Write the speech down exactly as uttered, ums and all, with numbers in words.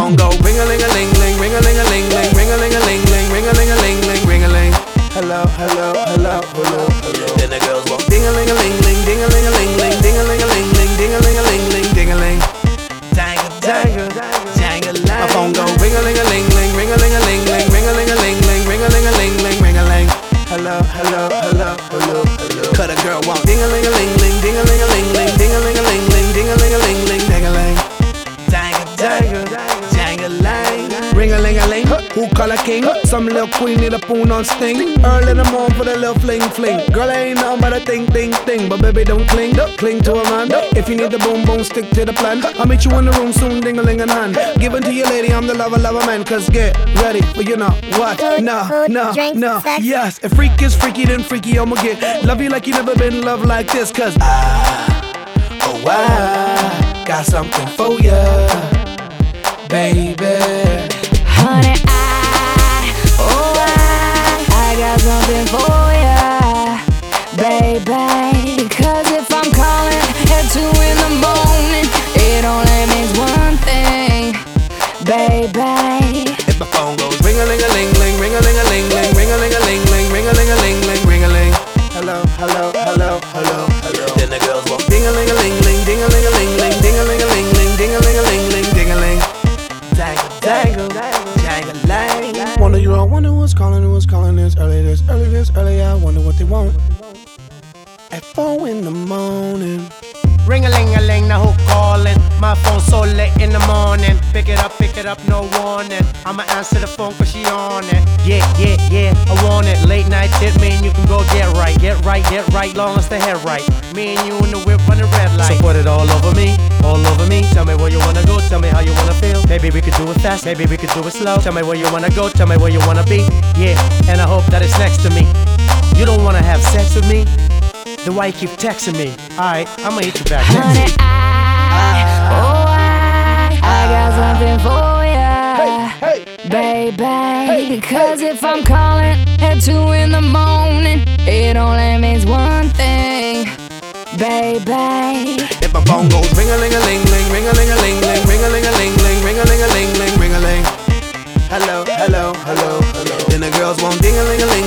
phone go ring-a-ling-a-ling-ling, ring-a-ling-a-ling-ling, ring-a-ling-a-ling-ling, ring-a-ling-a-ling-ling, ring-a-ling. Hello, hello, hello, hello, hello. Then the girls walk ding-a-ling-a-ling-ling, ding-a-ling-a-ling-ling, ding-a-ling-a-ling-ling, ding-a-ling-a-ling-ling, ding-a-ling. Dang-a, dang-a, dang-a-lang. My phone go ring-a-ling-a-ling-ling, ring-a-ling-a-ling-ling, ring-a-ling-a-ling-ling, ring-a-ling-a-ling-ling, ring-a-ling. Hello, hello, hello, hello, hello. Cut a girl walk ding-a-ling-a-ling-ling, ding-a-ling-a-ling-ling, ding-a-ling-a-ling-ling, ding-a-ling-a-ling-ling, ding-a-ling. Dang-a, dang-a, dang-a-lang. Ring-a-ling-a-ling, who call a king? Some little queen need a poon on sting. Early in the morning for the little fling fling. Girl, I ain't nothing but a ting ting ting. But baby, don't cling, cling to a man. If you need the boom boom, stick to the plan. I'll meet you in the room soon, ding-a-ling in hand. Give it to your lady, I'm the lover, lover man. Cause get ready for you know what? No, no, no, yes. If freak is freaky, then freaky I'ma get. Love you like you never been loved like this. Cause I, oh I, got something for ya, baby. Honey, I, oh I, I got something for ya, baby. Cause if I'm calling at two in the morning, it only means one thing, baby. If my phone goes ring-a-ling-a-ling-ling, ring-a-ling-a-ling-ling, ring-a-ling-a-ling-ling, ring-a-ling-a-ling-ling, ring-a-ling. Hello, hello, hello, hello, hello. Then the girls walk ding-a-ling-a-ling-ling, ding-a-ling-a-ling-ling, ding-a-ling-a-ling-ling, ding-a-ling-a-ling-ling, ding-a-ling. Dangle, dangle, jangle-lang. Wonder you all wonder who's calling, who's calling this early, this early, this early. I wonder what they want at four in the morning. Ring-a-ling-a-ling, now who calling? My phone so late in the morning. Pick it up, pick it up, no warning. I'ma answer the phone cause she on it. Yeah, yeah, yeah, I want it. Late night tip, me and you can go get right. Get right, get right, long as the head right. Me and you in the whip running red light. So put it all over me, all over me. Tell me where you wanna go, tell me how you wanna feel. Maybe we could do it fast, maybe we could do it slow. Tell me where you wanna go, tell me where you wanna be. Yeah, and I hope that it's next to me. You don't wanna have sex with me? Then why you keep texting me? Alright, I'ma hit you back. Honey, I, oh I, I got something for ya, hey, hey, baby. Hey, Cause hey, if I'm calling at two in the morning, it only means one thing, baby. If my phone goes ring-a-ling-a-ling-ling, ring-a-ling-a-ling-ling, ring-a-ling-a-ling-ling, ring-a-ling-a-ling-ling, ring-a-ling. Hello, hello, hello, hello. Then the girls want ding-a-ling-a-ling.